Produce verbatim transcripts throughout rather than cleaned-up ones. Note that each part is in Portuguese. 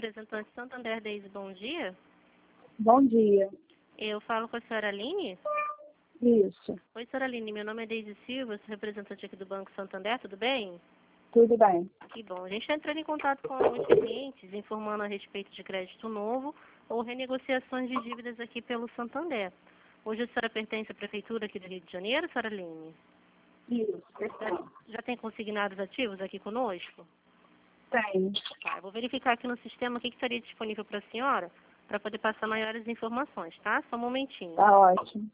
representante Santander Daisy, bom dia. Bom dia. Eu falo com a senhora Aline? Isso. Oi, senhora Aline, meu nome é Daisy Silva, sou representante aqui do Banco Santander, tudo bem? Tudo bem. Que bom. A gente está entrando em contato com alguns clientes, informando a respeito de crédito novo ou renegociações de dívidas aqui pelo Santander. Hoje a senhora pertence à Prefeitura aqui do Rio de Janeiro, senhora Aline? Isso. Já, já tem consignados ativos aqui conosco? Tem. Tá, eu vou verificar aqui no sistema o que, que estaria disponível para a senhora, para poder passar maiores informações, tá? Só um momentinho. Tá ótimo.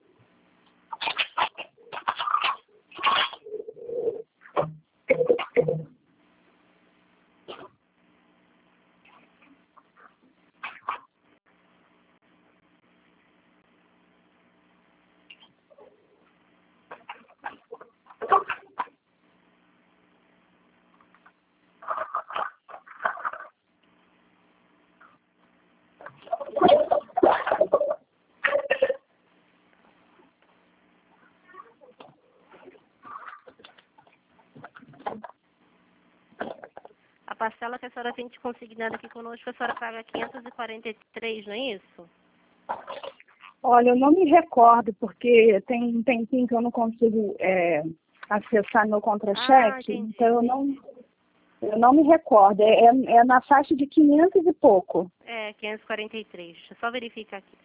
A parcela que a senhora tem de consignada aqui conosco, a senhora paga quinhentos e quarenta e três, não é isso? Olha, eu não me recordo, porque tem um tempinho que eu não consigo é, acessar meu Ah, contra-cheque, entendi. então eu não, eu não me recordo. É, é é na faixa de quinhentos e pouco. É, quinhentos e quarenta e três. Deixa eu só verificar aqui.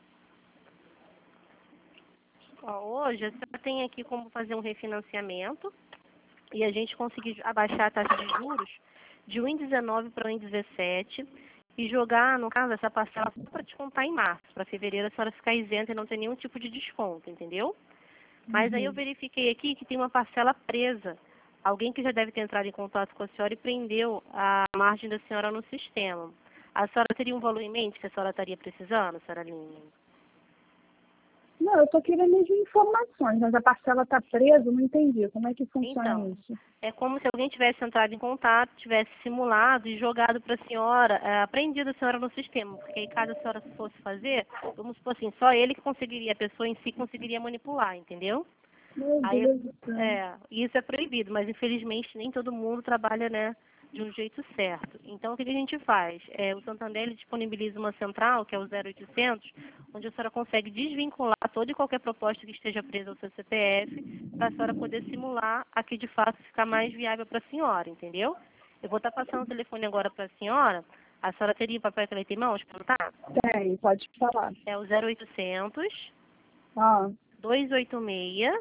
Ó, hoje a senhora tem aqui como fazer um refinanciamento e a gente conseguir abaixar a taxa de juros de um vírgula dezenove para um vírgula dezessete e jogar, no caso, essa parcela só para descontar em março. Para fevereiro a senhora ficar isenta e não ter nenhum tipo de desconto, entendeu? Mas aí eu Uhum. verifiquei aqui que tem uma parcela presa. Alguém que já deve ter entrado em contato com a senhora e prendeu a margem da senhora no sistema. A senhora teria um valor em mente que a senhora estaria precisando, senhora Aline? Não, eu estou querendo as informações, mas a parcela está presa, eu não entendi. Como é que funciona Então, isso? é como se alguém tivesse entrado em contato, tivesse simulado e jogado para a senhora, é, apreendido a senhora no sistema, porque aí caso a senhora fosse fazer, vamos supor assim, só ele que conseguiria, a pessoa em si conseguiria manipular, entendeu? Meu Aí, Deus do céu. é, isso é proibido, mas infelizmente nem todo mundo trabalha, né, de um jeito certo. Então, o que que a gente faz? É, o Santander ele disponibiliza uma central, que é o zero oitocentos, onde a senhora consegue desvincular toda e qualquer proposta que esteja presa ao seu C P F, para a senhora poder simular a que de fato ficar mais viável para a senhora, entendeu? Eu vou estar passando o telefone agora para a senhora. A senhora teria papel e caneta em mãos para anotar? Tem, pode falar. É o zero oitocentos, Ah, dois oito seis,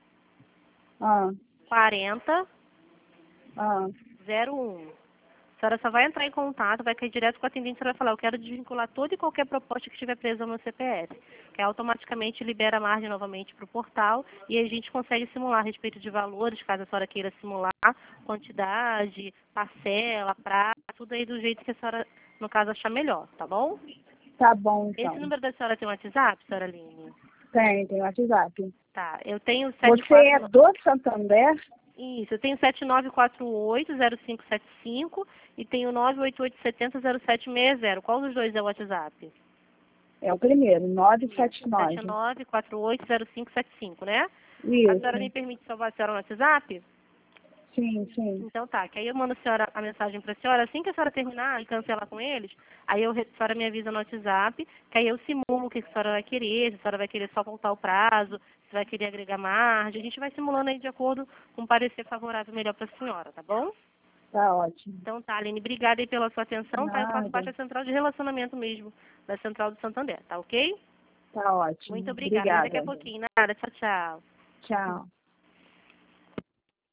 ah, quarenta, ah. zero um. A senhora só vai entrar em contato, vai cair direto com a atendente, a senhora vai falar, eu quero desvincular toda e qualquer proposta que estiver presa no meu C P F, que automaticamente libera a margem novamente para o portal e aí a gente consegue simular a respeito de valores, caso a senhora queira simular, quantidade, parcela, prazo, tudo aí do jeito que a senhora, no caso, achar melhor, tá bom? Tá bom, Esse então. número da senhora tem um WhatsApp, senhora Aline? Tem, tem WhatsApp. Tá, eu tenho sete Você quatro é do Santander? Isso, eu tenho sete nove quatro oito zero cinco sete cinco e tenho nove oito oito sete zero zero sete seis zero. Qual dos dois é o WhatsApp? É o primeiro, Isso, novecentos e setenta e sete nove. nove quatro oito zero cinco sete cinco, né? A senhora me Isso. permite salvar a senhora no WhatsApp? Sim, sim. Então tá, que aí eu mando a, senhora, a mensagem para a senhora, assim que a senhora terminar e cancelar com eles, aí eu, a senhora me avisa no WhatsApp, que aí eu simulo o que a senhora vai querer, se a senhora vai querer só voltar o prazo, se vai querer agregar margem, a gente vai simulando aí de acordo com o parecer favorável melhor para a senhora, tá bom? Tá ótimo. Então tá, Aline, obrigada aí pela sua atenção, tá? Eu faço parte Nada. da central de relacionamento mesmo, da central do Santander, tá ok? Tá ótimo. Muito obrigada, até daqui a Obrigada. pouquinho. Nada, tchau, tchau. Tchau.